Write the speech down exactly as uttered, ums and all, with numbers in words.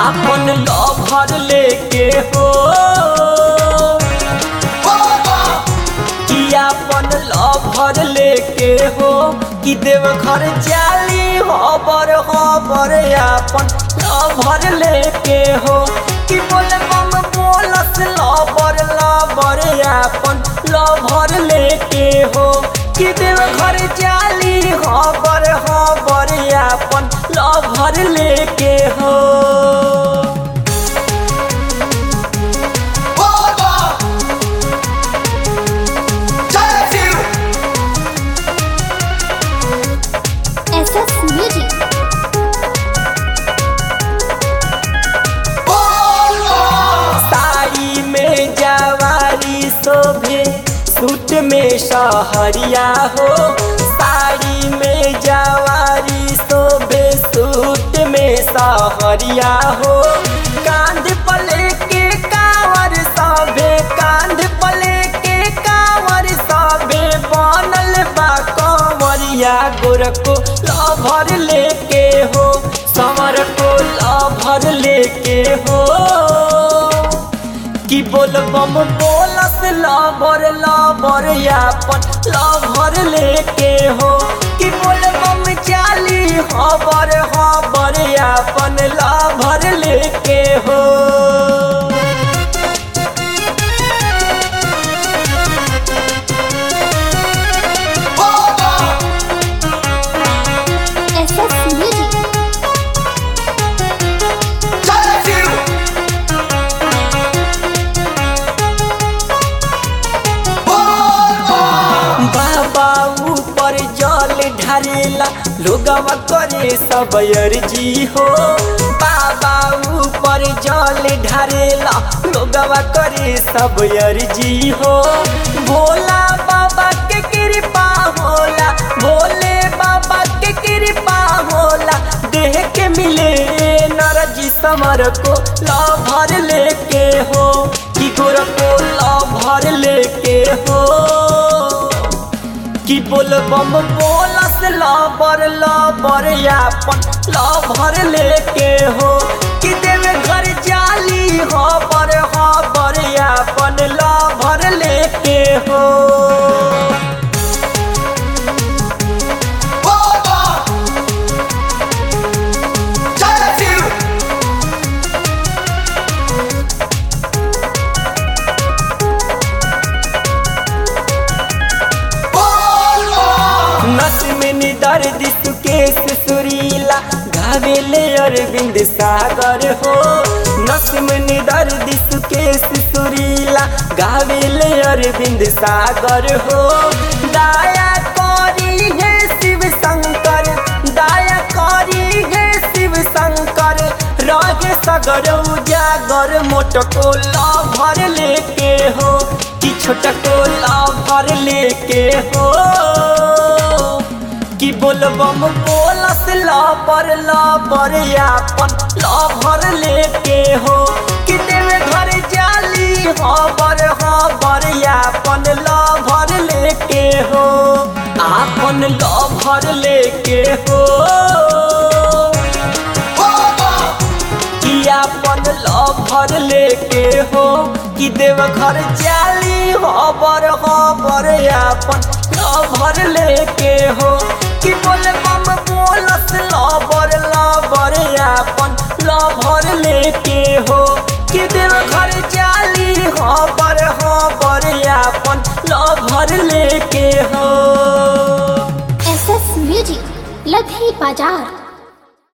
आपन लभर लेके हो कि आपन लभर लेके हो कि देव घर जाली हबर हबर आपन लभर लेके हो कि बोले बम बोलस लबर लबर आपन लभर लेके हो कि देव घर जाली हबर हबर आपन लभर लेके हो। साड़ी में जवारी शोभे सूट में सहरिया हो साड़ी में जवारी शोभे सूट में सहरिया हो कांध पले के कांवर सभे कांध पले के कांवर सभे बनल बा कंवरिया गोर को लभर लेके हो संवर को लभर लेके हो कि बोल बम बोलस लबर लबर आपन लभर लेके हो कि बोल बम चाली हबर हबर आपन लभर लेके हो। बाबा ऊपर जल ढारेला लोगवा करे सब अर्जी हो बाबा ऊपर जल ढारेला लोगवा करे सब अर्जी हो भोला बाबा के कृपा होला भोले बाबा के कृपा होला देह के मिले नरजी समर को लभर लेके हो कि गोर को लभर लेके हो कि बोल बम बोलस लबर लबर आपन लभर लेके हो कि देव घर जाली हबर हबर आपन लभर लेके हो। नस्मिनी दर्द सुकेश सुरीला गावेले अरविंद सागर हो नस्मिनी दर्द सुकेश सुरीला गावेले अरविंद सागर हो दया करी है शिव शंकर दया करी है शिव शंकर रहे सगर उजागर मोट को लभर लेके हो कि छोट को लभर लेके हो कि बोल बम बोलस लबर लबर आपन लभर लेके हो कि देव घर जाली हबर हबर आपन लभर लेके हो आपन लभर लेके हो कि आपन लभर लेके हो कि देव घर जाली हबर हबर आपन लभर लेके हो कि बोल बम बोलस लबर लबर आपन लभर लेके हो कि देव घर जाली हबर हबर आपन लभर लेके हो। एस एस म्यूजिक लधी बाजार।